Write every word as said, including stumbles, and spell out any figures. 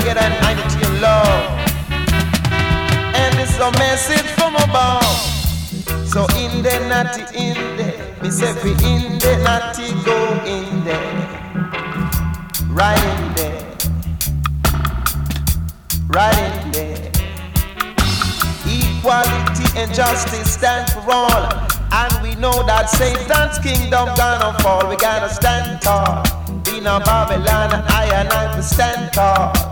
get an identity of love. And it's a message from above. So in the natty in there, me say fi in the natty go in there, right in there, right in there. Equality and justice stand for all, and we know that Satan's kingdom gonna fall. We gotta stand tall. In a Babylon, I and I to stand tall.